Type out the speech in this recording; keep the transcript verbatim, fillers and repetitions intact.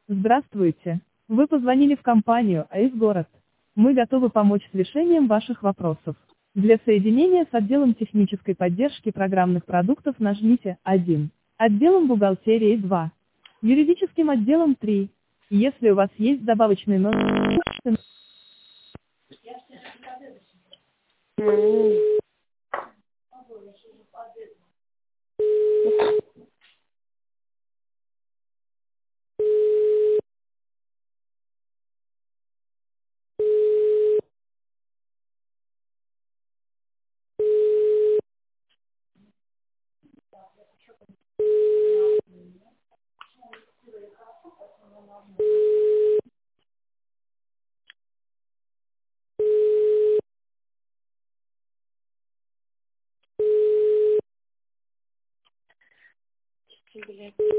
Здравствуйте. Вы позвонили в компанию АИС Город. Мы готовы помочь с решением ваших вопросов. Для соединения с отделом технической поддержки программных продуктов нажмите один. Отделом бухгалтерии два. Юридическим отделом три. Если у вас есть добавочный номер, М. Блядь.